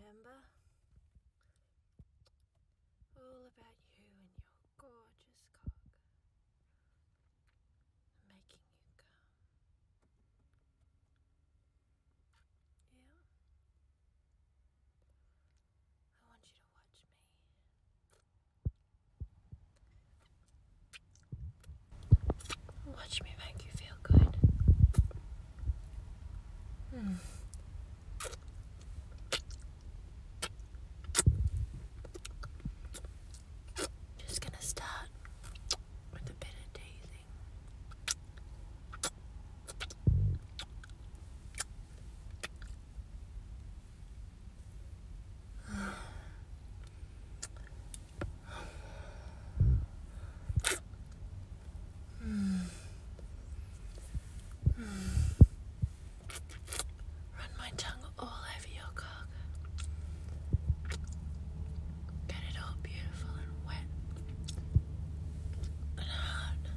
remember? All about you and your gorgeous cock. Making you come. Yeah? I want you to watch me. Watch me make you feel good. Just gonna start with a bit of teasing. Run my tongue all over your cock. Get it all beautiful and wet and hard.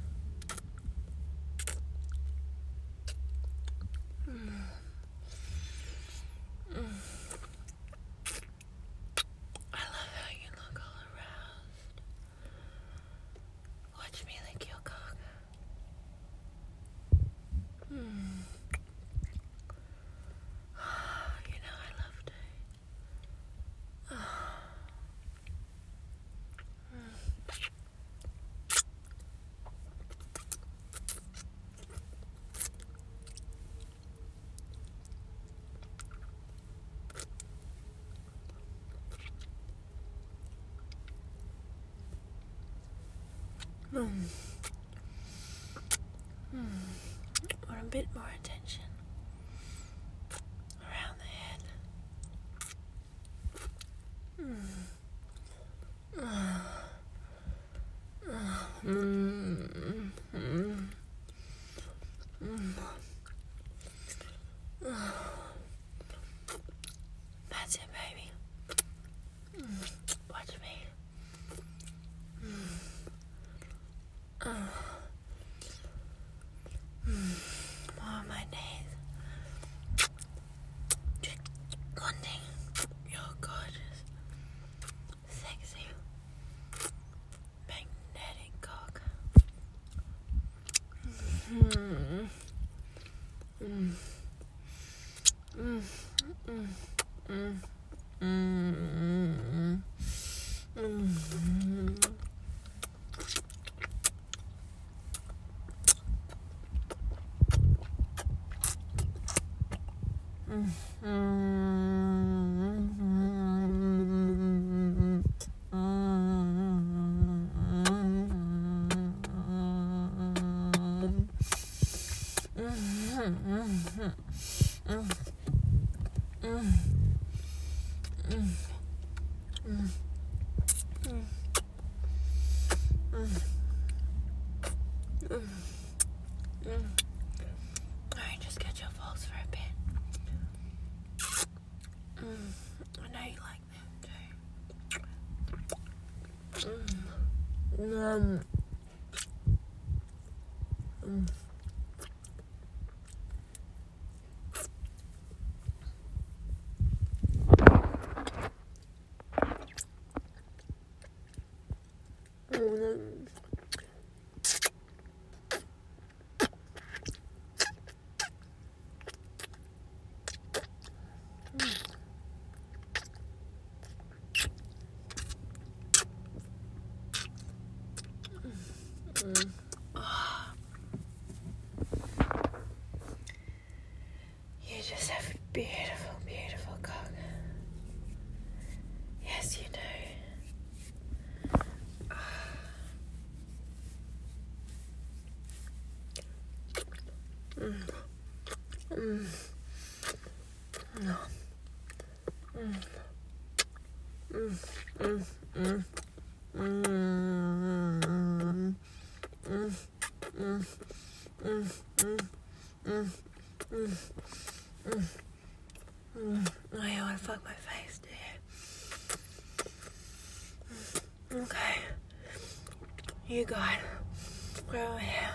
I love how you look all aroused. Watch me lick your cock. You know I love to. Want a bit more attention around the head. That's it, baby. Watch me. More of my knees. Just wanting your gorgeous, sexy, magnetic cock. Alright, just get your balls for a bit. I know you like them too. You just have a beautiful, beautiful cock. Yes, you do. Oh, you want to fuck my face, do you? Okay. You got it. Go ahead.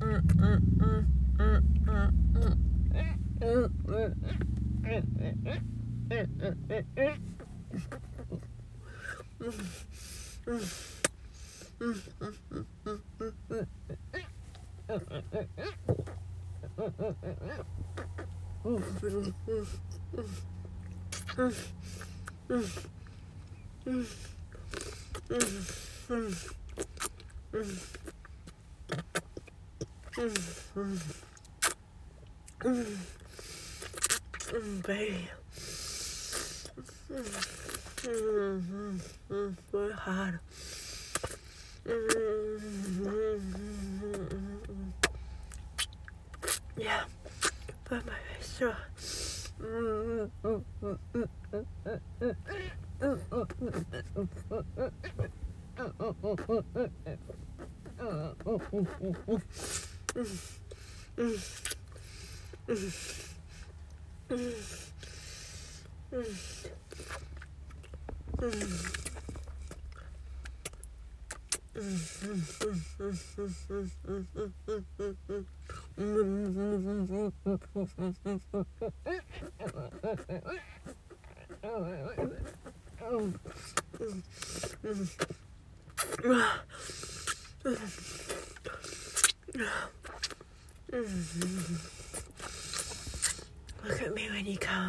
Baby. Very hard. Yeah, put my face through. Look at me when you come.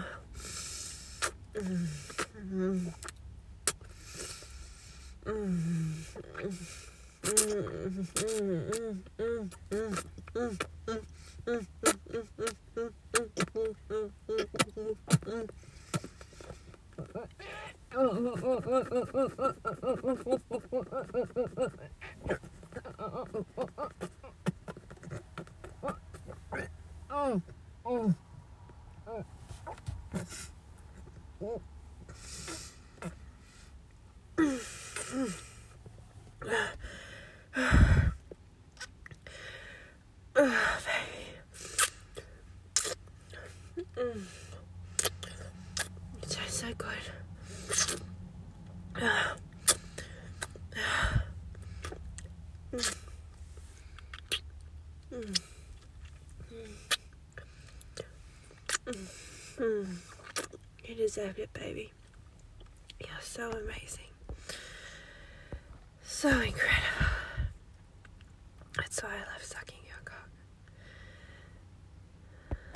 It tastes so good. You deserve it, baby. You're so amazing. So incredible. That's why I love sucking